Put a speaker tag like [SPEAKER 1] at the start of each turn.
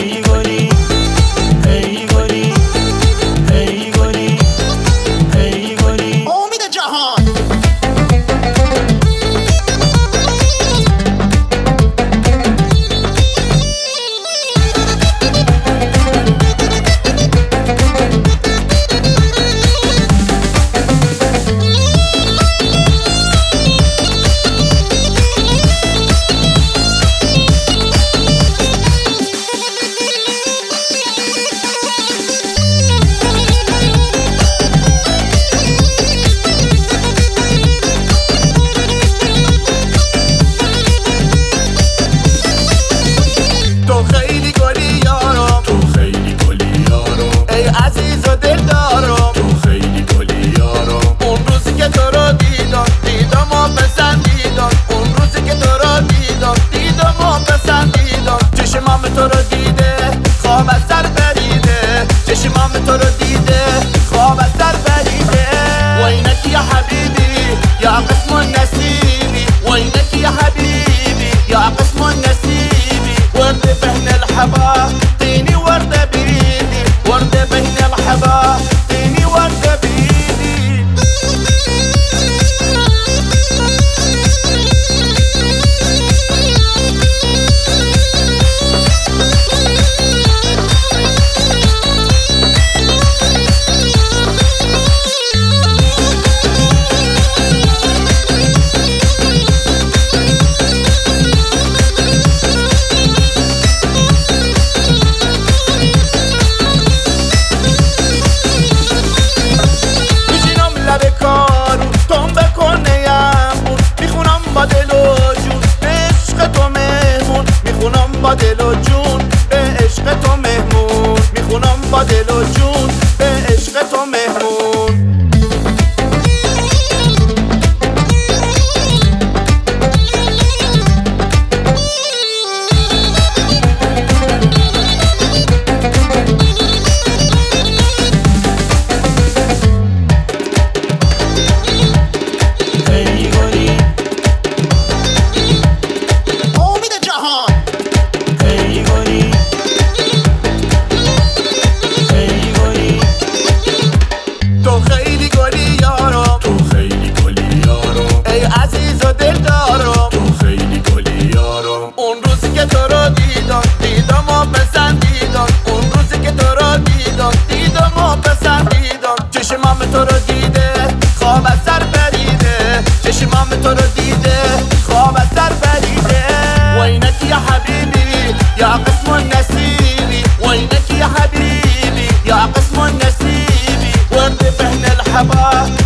[SPEAKER 1] ای گلی ای گلی ای گلی ای گلی
[SPEAKER 2] امید جهان.
[SPEAKER 3] تو رو دیده خواب از سر بریده، چشمام تو رو دیده خواب از سر بریده. وینک یا حبیبی یا قسم النسیبی، وینک یا حبیبی یا قسم النسیبی. ورد بين الحبا طيني ورد بيدي، ورد بين الحبا طيني ورد بيدي. با دل و جون به عشق تو مهمون، میخونم با دل و جون به عشق تو مهمون. دیدم و پسندیدم اون روزی که تو رو دیدم، دیدم و پسندیدم. چشمام تو رو دیده خواب از سر بریده، چشمام تو رو دیده خواب از سر بریده. وینک یا حبیبی یا قسم النسیبی، وینک یا حبیبی یا قسم النسیبی. ورد بین الحبا